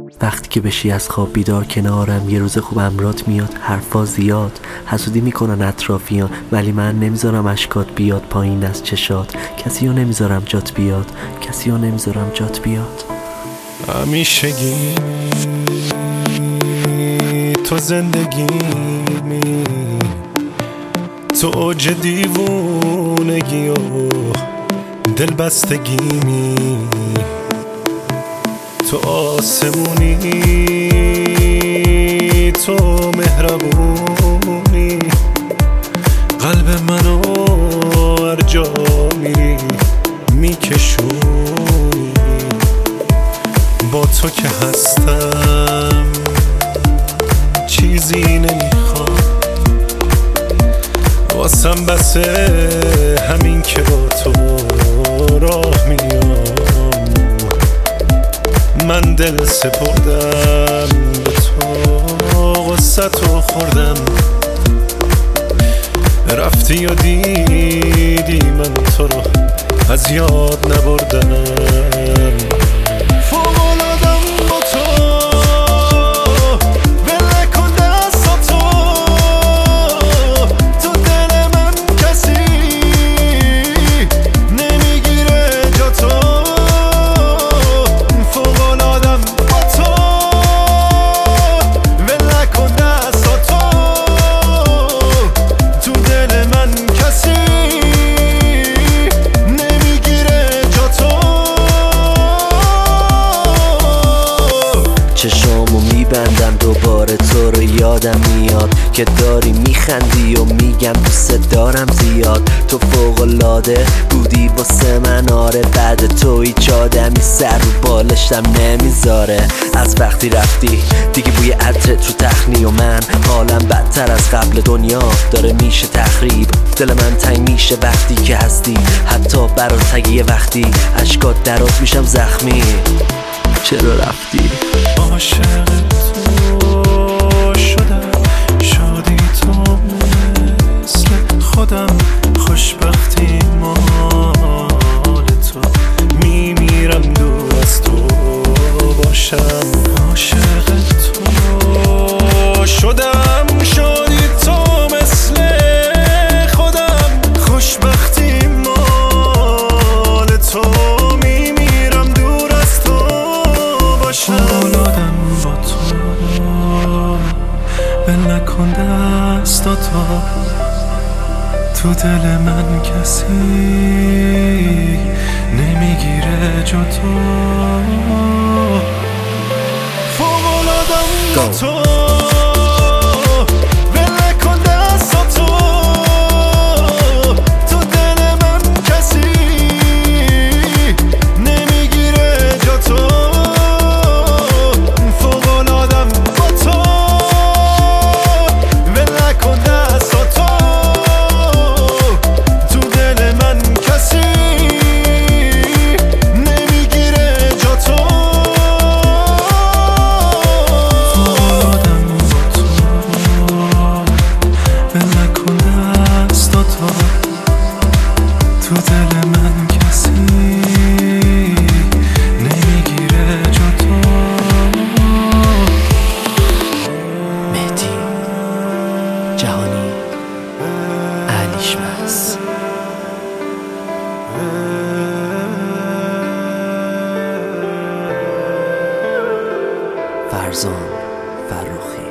وقتی که بشی از خواب بیدار کنارم، یه روز خوب امرات میاد، حرفا زیاد، حسودی میکنن اطرافیان، ولی من نمیذارم اشکات بیاد پایین از چشات. کسی رو نمیذارم جات بیاد، کسی رو نمیذارم جات بیاد. همیشگی تو زندگیمی، تو اوج دیوونگی و دلبستگیمی، تو آسمونی، تو مهربونی، قلب منو هر جا میری میکشونی. با تو که هستم چیزی نمیخوام، واسم بسه همین که با تو راه میام. من دل سپردم به تو، غصتو خوردم، رفتی و دیدی من تو رو از یاد نبردم. چشامو میبندم دوباره تو رو یادم میاد که داری میخندی و میگم دوست دارم زیاد. تو فوق‌العاده بودی واسه من، آره بعد تو هیچ آدمی سر رو بالشم نمیذاره. از وقتی رفتی دیگه بوی عطرت تو تخنی و من حالم بدتر از قبل، دنیا داره میشه تخریب، دل من تنگ میشه وقتی که هستی، حتی برات یه وقتی اشکات درات میشم زخمی. چرا رفتی؟ عاشق تو شدم، شادی تو مثل خودم، خوشبختی مال تو، میمیرم دور از تو باشم. عاشق تو شدم، شادی تو مثل خودم، خوشبختی مال تو، میمیرم دور از تو باشم. اولادم با تو ول نکن دستاتو، تو دل من کسی نمیگیره جا تو. فوق‌العاده‌ام با تو تو دل من کسی نمیگیره جا تو. مهدی جهانی علیشمس. فرزان فرخی.